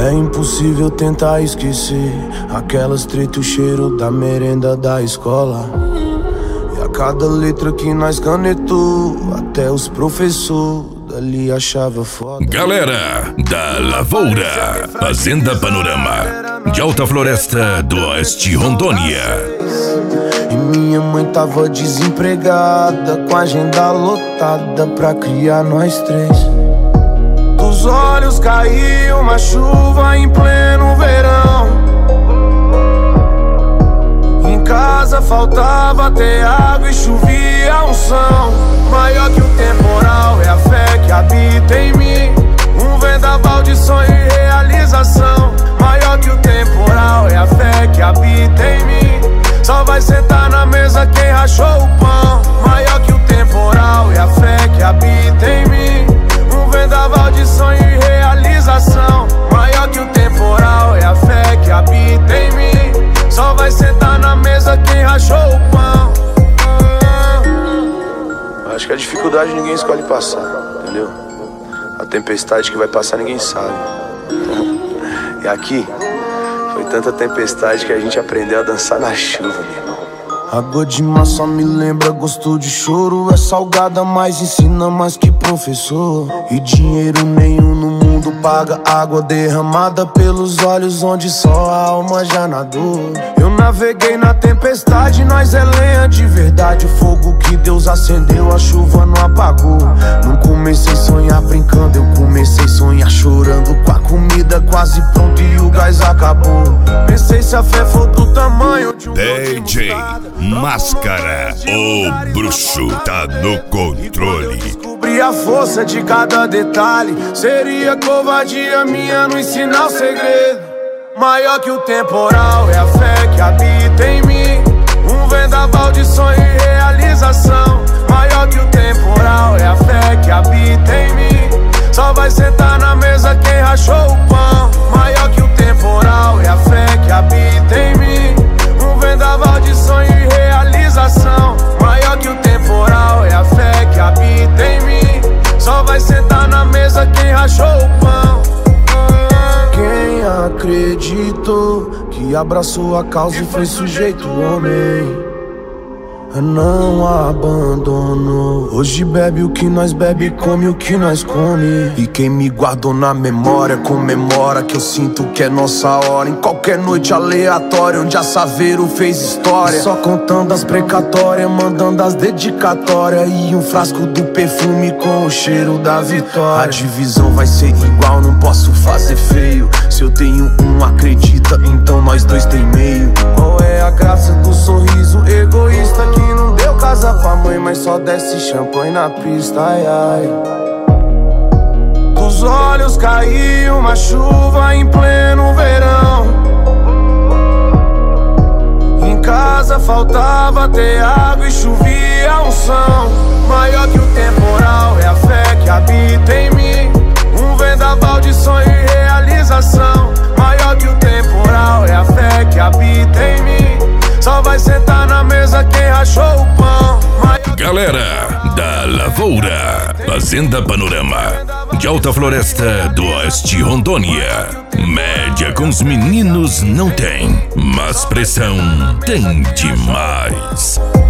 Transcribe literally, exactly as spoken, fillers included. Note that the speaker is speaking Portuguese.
É impossível tentar esquecer aquelas treta, o cheiro da merenda da escola. E a cada letra que nós canetou, até os professores dali achava foda. Galera da Lavoura, Fazenda Panorama, de Alta Floresta do Oeste, Rondônia. E minha mãe tava desempregada, com a agenda lotada pra criar nós três. Dos olhos caiu uma chuva em pleno verão. Em casa faltava ter água e chovia unção. Maior que o temporal é a fé que habita em mim. Um vendaval de sonho e realização. Maior que o temporal é a fé que habita em mim. Só vai sentar na mesa quem rachou o pão. Maior que o temporal é a fé que habita em mim. Um vendaval de sonho e realização. Maior que o temporal é a fé que habita em mim. Só vai sentar na mesa quem rachou o pão. Acho que a dificuldade ninguém escolhe passar, entendeu? A tempestade que vai passar ninguém sabe. E aqui foi tanta tempestade que a gente aprendeu a dançar na chuva, meu irmão. Água de mar só me lembra gosto de choro. É salgada, mas ensina mais que professor. E dinheiro nenhum no mundo paga água derramada pelos olhos onde só a alma já nadou. Eu naveguei na tempestade, nós é lenha de verdade. O fogo que Deus acendeu, a chuva não apagou. Não comecei a sonhar brincando, eu comecei a sonhar chorando. Com a comida quase pronta e o gás acabou. Pensei se a fé for do tamanho de um D J Máscara, o bruxo tá no controle. Descobri a força de cada detalhe. Seria covardia minha não ensinar o segredo. Maior que o temporal é a fé que habita em mim. Um vendaval de sonho e realização. Maior que o temporal é a fé que habita em mim. Só vai sentar na mesa quem rachou o pão. Maior que o temporal é a fé que habita em mim. Um vendaval de sonho e realização. Maior que o temporal é a fé que habita em mim. Só vai sentar na mesa quem rachou o pão. Quem acreditou que abraçou a causa e foi sujeito homem, não abandonou. Hoje bebe o que nós bebe, come o que nós come. E quem me guardou na memória comemora que eu sinto que é nossa hora. Em qualquer noite aleatória onde a Saveiro fez história. Só contando as precatórias, mandando as dedicatórias. E um frasco do perfume com o cheiro da vitória. A divisão vai ser igual, não posso fazer feio. Se eu tenho um, acredita, então nós dois tem meio. Qual é a graça do sorriso egoísta que não deu casa pra mãe, mas só desce champanhe na pista, ai ai. Dos olhos caiu uma chuva em pleno verão. Em casa faltava ter água e chovia unção. Maior que o temporal é a fé que habita em mim. Um vendaval de sonho e realização. Maior que o temporal é a fé que habita em mim. Só vai sentar na mesa quem rachou o pão. Galera da Lavoura, Fazenda Panorama, de Alta Floresta do Oeste, Rondônia. Média com os meninos não tem, mas pressão tem demais.